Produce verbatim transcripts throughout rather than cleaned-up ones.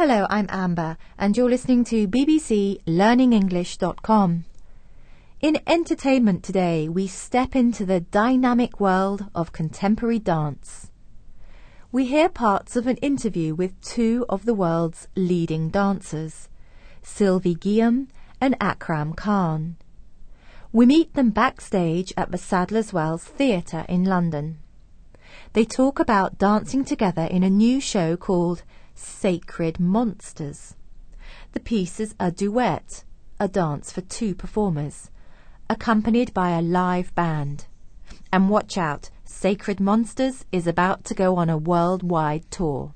Hello, I'm Amber, and you're listening to B B C Learning English dot com. In entertainment today, we step into the dynamic world of contemporary dance. We hear parts of an interview with two of the world's leading dancers, Sylvie Guillaume and Akram Khan. We meet them backstage at the Sadler's Wells Theatre in London. They talk about dancing together in a new show called Sacred Monsters. The piece is a duet, a dance for two performers, accompanied by a live band. And watch out, Sacred Monsters is about to go on a worldwide tour.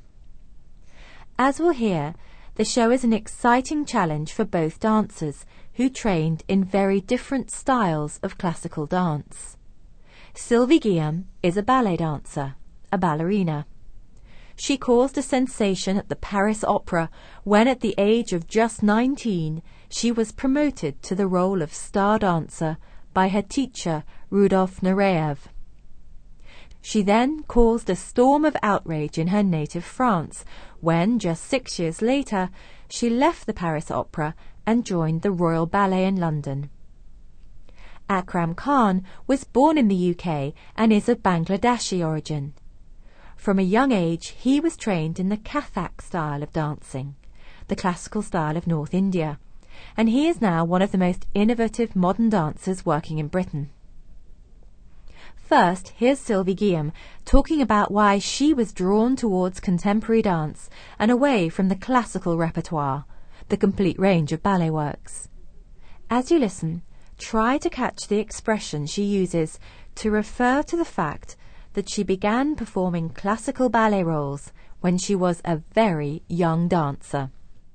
As we'll hear, the show is an exciting challenge for both dancers who trained in very different styles of classical dance. Sylvie Guillaume is a ballet dancer, a ballerina. She caused a sensation at the Paris Opera when at the age of just nineteen she was promoted to the role of star dancer by her teacher Rudolf Nureyev. She then caused a storm of outrage in her native France when, just six years later, she left the Paris Opera and joined the Royal Ballet in London. Akram Khan was born in the U K and is of Bangladeshi origin. From a young age, he was trained in the Kathak style of dancing, the classical style of North India, and he is now one of the most innovative modern dancers working in Britain. First, here's Sylvie Guillaume talking about why she was drawn towards contemporary dance and away from the classical repertoire, the complete range of ballet works. As you listen, try to catch the expression she uses to refer to the fact that she began performing classical ballet roles when she was a very young dancer.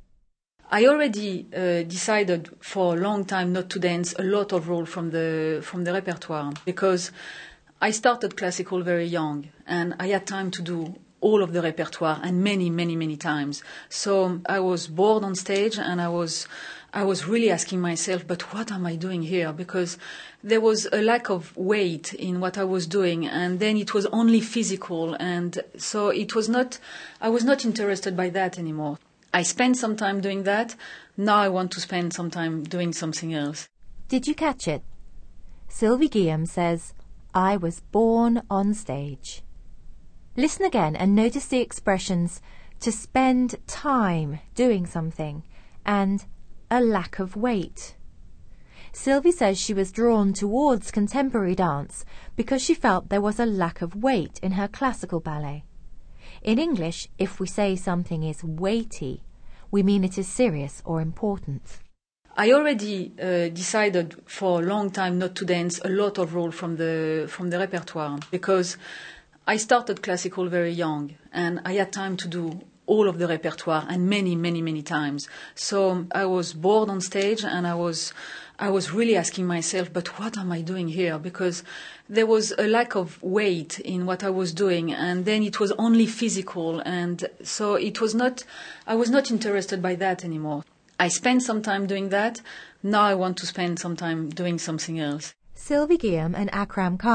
I already uh, decided for a long time not to dance a lot of roles from the from the repertoire because I started classical very young and I had time to do all of the repertoire and many, many, many times. So I was bored on stage and I was I was really asking myself, but what am I doing here? Because there was a lack of weight in what I was doing, and then it was only physical, and so it was not, I was not interested by that anymore. I spent some time doing that, now I want to spend some time doing something else. Did you catch it? Sylvie Guillaume says, I was born on stage. Listen again and notice the expressions to spend time doing something and a lack of weight. Sylvie says she was drawn towards contemporary dance because she felt there was a lack of weight in her classical ballet. In English, if we say something is weighty, we mean it is serious or important. I already uh, decided for a long time not to dance a lot of roles from the from the repertoire because I started classical very young and I had time to do all of the repertoire and many, many, many times. So I was bored on stage and I was I was really asking myself, but what am I doing here? Because there was a lack of weight in what I was doing, and then it was only physical, and so it was not, I was not interested by that anymore. I spent some time doing that, now I want to spend some time doing something else. Sylvie Guillaume and Akram Khan